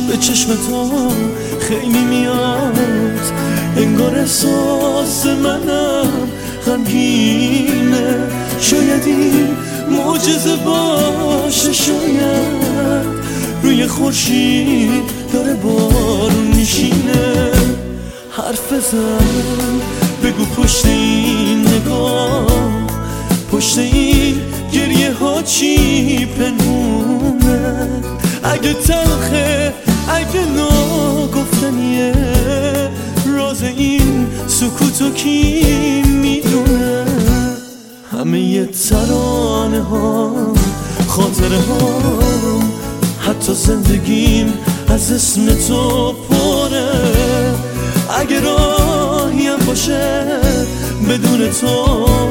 به چشم تو خیلی میاد، انگار احساس منم غمگینه. شاید این معجزه باشه، شاید روی خورشید داره بارون میشینه. حرف بزن بگو پشت این نگاه، پشت این گریه ها چی پنهونه؟ اگه تلخه، اگه ناگفتنیه، راز این سکوتو کی میدونه؟ همه ی ترانه ها، خاطره ها، حتی زندگیم از اسم تو پره. اگه راهی هم باشه بدون تو،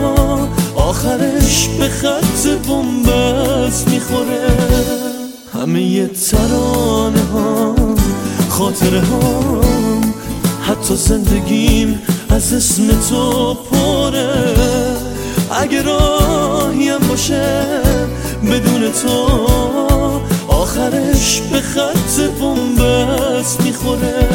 آخرش به خط بنبست میخوره. همه ی ترانه ها، خاطره ها، حتی زندگیم از اسم تو پره. اگه راهی هم باشه بدون تو، آخرش به خط بنبست میخوره.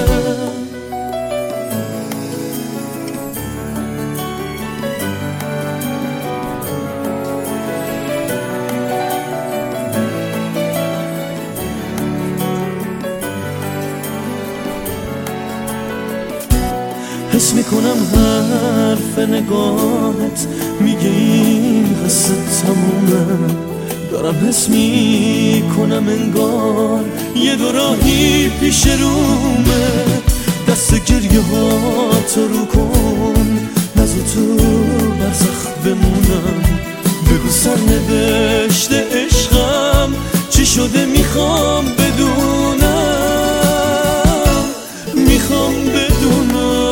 حس میکنم حرف نگاهت میگه این قصه تمومه. دارم حس میکنم انگار یه دو راهی پیش رومه. دست گریه ها تو رو کن، نزو تو برزخ بمونم. بگو سرنوشت عشقم چی شده، میخوام بدونم، میخوام بدونم.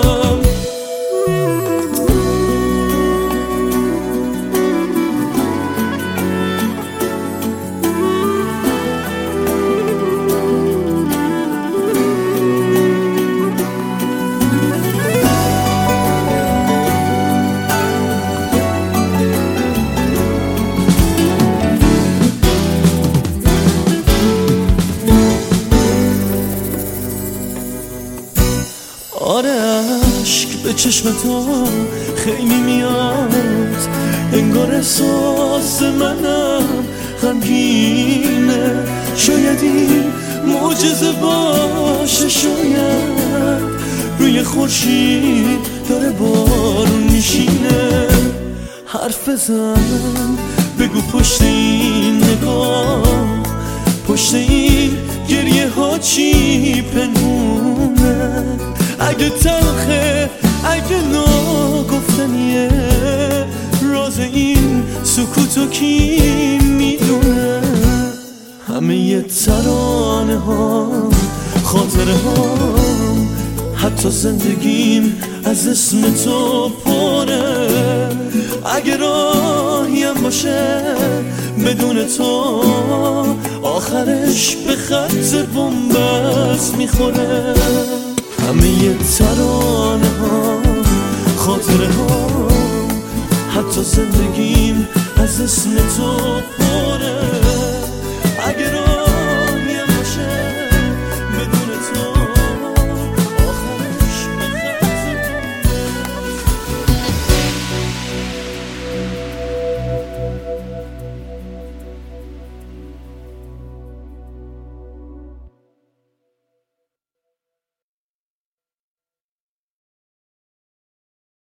آره عشق به چشم تو خیلی میاد، انگار احساس منم غمگینه. شاید این معجزه باشه، شاید روی خورشید داره بارون میشینه. حرف بزن بگو پشت این نگاه، پشت این گریه ها چی پنهونه؟ اگه تلخه، اگه ناگفتنیه، راز این سکوتو کی میدونه؟ همه ی ترانه ها، خاطره ها، حتی زندگیم از اسم تو پره. اگه راهی هم باشه بدون تو، آخرش به خط بنبست میخوره. همه ی ترانه ها، خاطره ها، حتی زندگیم از اسم تو پره.